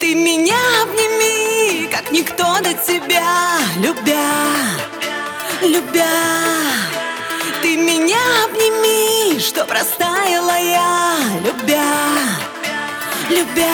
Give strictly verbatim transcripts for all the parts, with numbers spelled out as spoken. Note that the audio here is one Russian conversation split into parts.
Ты меня обними, как никто до тебя, любя, любя. Ты меня обними, чтоб растаяла я, любя, любя.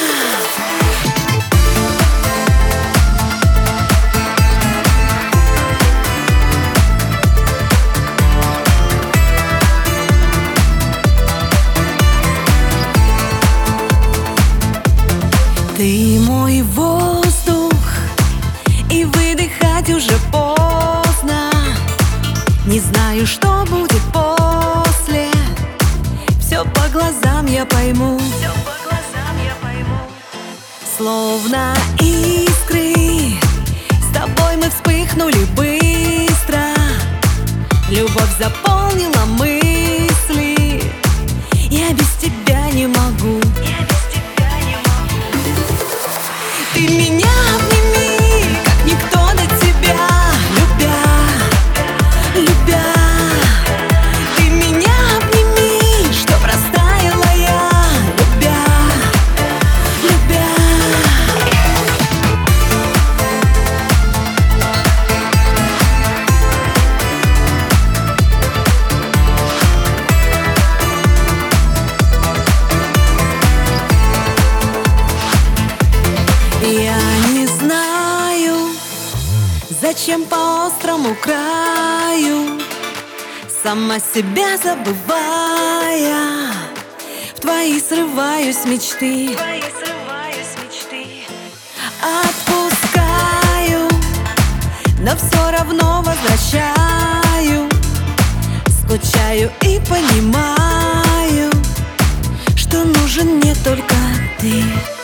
Ты мой воздух, и выдыхать уже поздно. Не знаю, что будет после. Все по глазам я пойму, все по глазам я пойму. Словно искры, с тобой мы вспыхнули быстро. Любовь заполнила мысли. Я без тебя не могу. Ты меня обними, как никто до тебя, любя, любя. Ты меня обними, чтоб растаяла я, любя, любя. Я не знаю, зачем по острому краю, сама себя забывая, в твои срываюсь мечты, отпускаю, но все равно возвращаю. Скучаю и понимаю, что нужен мне только ты.